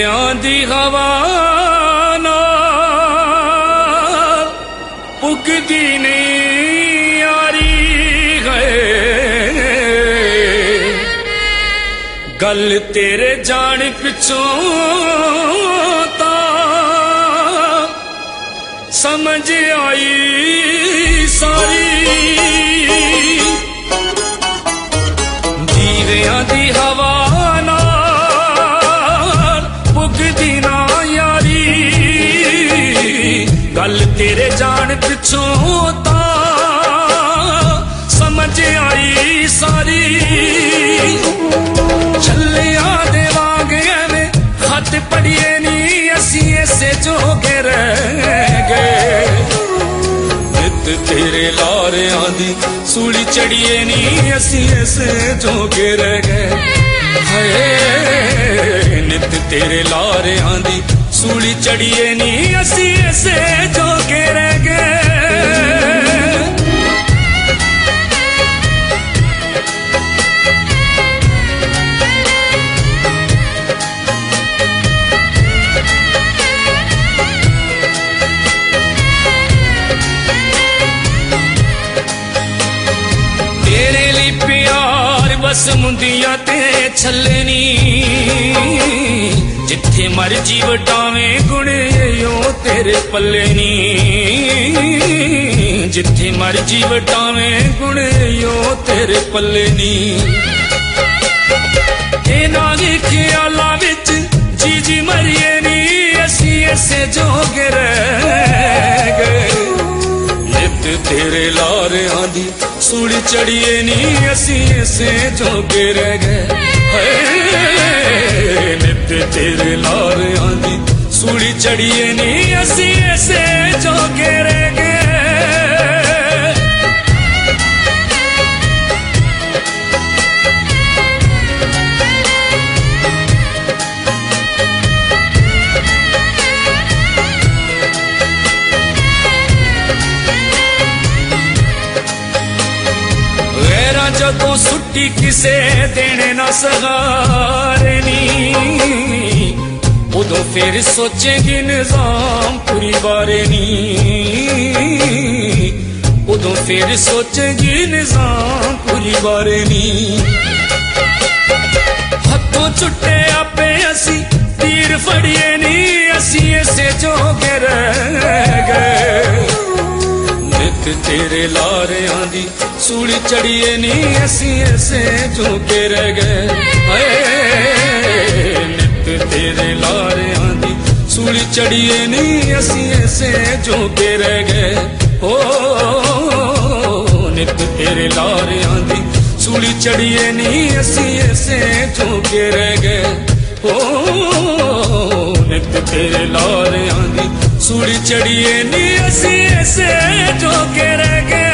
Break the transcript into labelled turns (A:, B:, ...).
A: ਦੀਵਿਆਂ ਦੀ ਹਵਾ ਨਾਲ ਪੁੱਗਦੀ ਨਹੀਂ ਯਾਰੀ ਹੈ ਗੱਲ ਤੇਰੇ ਜਾਣ ਪਿੱਛੋਂ ਤਾਂ ਸਮਝ ਆਈ ਸਾਰੀ ਦੀਵਿਆਂ ਦੀ ਹਵਾ ਨਾਲ ਪੁੱਗਦੀ ਨਾ ਯਾਰੀ ਗੱਲ ਤੇਰੇ ਜਾਣ ਪਿੱਛੋਂ ਤਾਂ ਸਮਝ ਆਈ ਸਾਰੀ ਛੱਲਿਆਂ ਦੇ ਵਾਂਗ ਐਵੇਂ ਹੱਥ ਪੜੀਏ ਨਹੀਂ ਅਸੀਂ ਇਸੇ ਜੋਗੇ ਰਹਿ ਗਏ ਨਿੱਤ ਤੇਰੇ ਲਾਰਿਆਂ ਦੀ ਸੂਲੀ ਚੜੀਏ ਨਹੀਂ ਅਸੀਂ ਇਸੇ ਜੋਗੇ ਰਹਿ ਗਏ ਹਾਏ ਨਿੱਤ ਤੇਰੇ ਲਾਰਿਆਂ ਦੀ ਸੂਲੀ ਚੜੀਏ ਨਹੀਂ ਅਸੀਂ ਇਸੇ ਜੋਗੇ ਰਹਿ ਗਏ बस मुंदिया ते छले नी जिथे मर्जी वटावे गुण यो तेरे पल्ले नी जिथे मर्जी वटावे गुण यो तेरे पल्ले नी इन्हां ख्यालां विच जी जी मरिए नी असीं इसे जोगे रह गए नित तेरे लारियां दी सूली चढ़िए नहीं असी इसे जोगे रह गए नित तेरे लारियां दी सूली चढ़िए नहीं असी इसे जोगे रह गए जदों सुट्टी किसे देने ना सहारे नी उदों फिर सोचेंगी निजाम पूरी बारे नी उदों फिर सोचेंगी निजाम पूरी बारे नी हथों छुट्टे आपे असी तीर फड़िए नी असी इसे जोगे रह गए नित तेरे लारियां दी सूली चढ़िए नहीं असी ऐसे जोगे रह गए नित तेरे लारियां दी सूली चढ़िए नहीं असी ऐसे जोगे रह गए ओ नित तेरे लारियां दी सूली चढ़िए नहीं असी ऐसे जोगे रह गए ओ नित तेरे लारियां दी सूली चढ़िए नहीं असी ऐसे जोगे रह गए